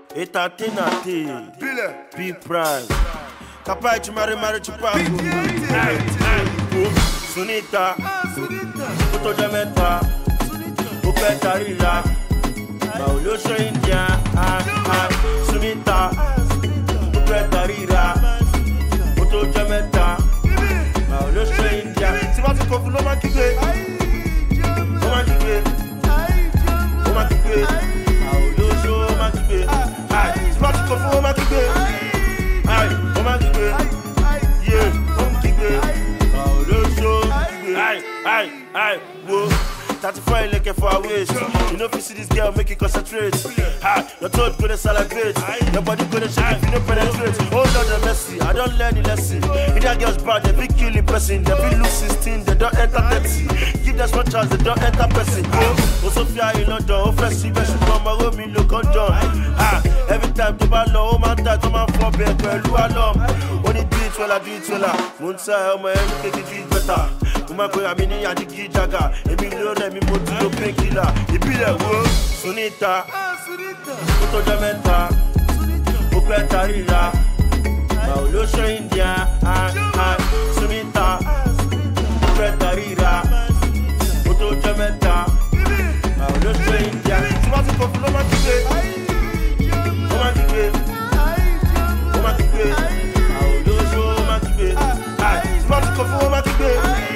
Etatenate, Big Prime, Kapai Chimari Chipaku, Sunita, Puto Jameta, Upeta Rira, Paulusho India, Sunita, Upeta Rira, Puto Jameta, Paulusho India, Simati Kofunoma Kibe, Omakibe, Paulusho Makibe, Simati Kofunoma Kibe, Omakibe, yeah, Omakibe, Paulusho, whoa. 34 looking for a waist. You know if you see this girl, make it concentrate. Your throat gonna salivate. Your body gonna shake if you don't penetrate. Oh Lord of mercy, I don't learn the lesson. If that girl's bad, they be killing person. They be look 16, they don't enter 30. Give them small chance, they don't enter person. Oh Sophia in London, oh Fessi, she come my room, me look on John. Every time to ball, oh man, that come and fall back, well, you alone. Only do it well, I do it well. Munsa, oh my head, take it better. Umako ya mini ya digi jaga. Emilio mi moti lo painkiller. Ibile wo Sunita, Puto Jameta, Upeta Rira, Paulusho India, Sunita, Upeta Rira, Puto Jameta, Paulusho India. Simati Kofunoma Kibe, Omakibe, Paulusho Makibe, Simati Kofunoma Kibe.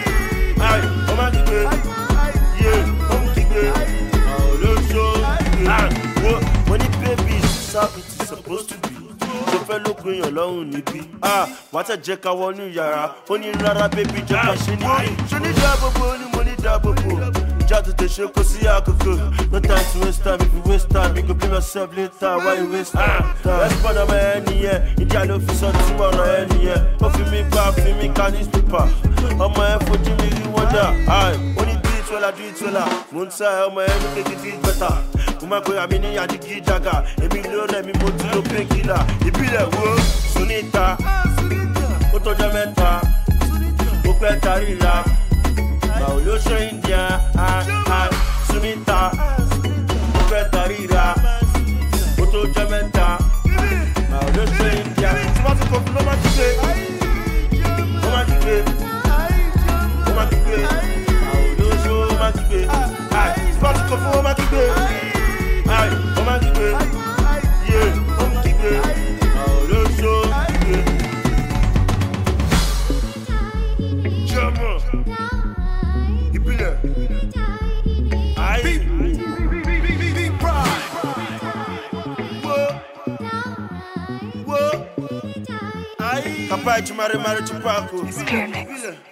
Money baby, it's supposed to be. So fellow queen alone nibi. What a jack I want you yara. Only rara baby jack shini double money double. Just to show cause ya could. No time to waste time. If you waste time, you could be yourself later. Why you waste time? That's part of my any year. In the office on tomorrow any year. Coffee me back, for me can newspaper. On my effort, you really wonder. Only do it well, I do it well. Munsa, on my head, take it better. Umako ya mini ya digi jaga. Emilio mi moti lo painkiller. Ibile wo Sunita, Puto Jameta, Upeta Rira, Paulusho India, Sunita, Upeta Rira, Puto Jameta, Paulusho India. Simati Kofunoma Kibe, Omakibe, Paulusho Makibe, Simati Kofunoma Kibe. Kapai Chimari Chipaku.